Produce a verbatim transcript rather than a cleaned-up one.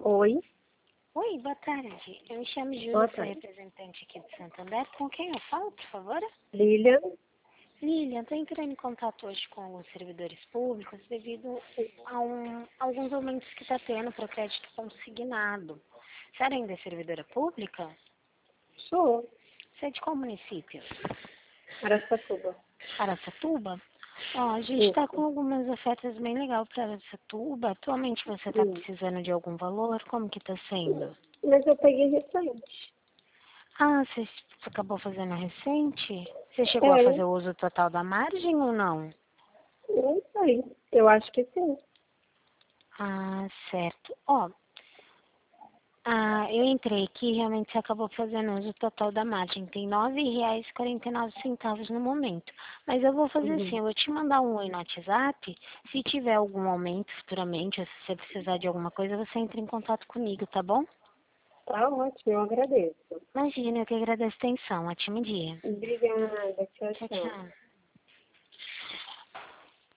Oi, Oi, boa tarde. Eu me chamo boa Júlia, sou tarde. representante aqui de Santander. Com quem eu falo, por favor? Lilian, Lilian, estou entrando em contato hoje com alguns servidores públicos devido a um, alguns aumentos que está tendo para o crédito consignado. Você ainda é servidora pública? sou Você é de qual município? Araçatuba. Araçatuba? Ó, a gente está com Isso. algumas ofertas bem legais para Araçatuba. Atualmente você está Hum. precisando de algum valor? Como que está sendo? Mas eu peguei recente. Ah, você acabou fazendo recente? Você chegou a É, fazer o uso total da margem ou não? não sei. Eu acho que sim. Ah, certo. Ó, ah, eu entrei aqui e realmente você acabou fazendo uso total da margem. Tem nove reais e quarenta e nove centavos no momento. Mas eu vou fazer assim, Uhum. eu vou te mandar um oi no WhatsApp. Se tiver algum aumento futuramente, ou se você precisar de alguma coisa, você entra em contato comigo, tá bom? Tá ótimo, eu agradeço. Imagina, eu que agradeço a atenção. Ótimo dia. Obrigada, tchau, Tchau, tchau. tchau.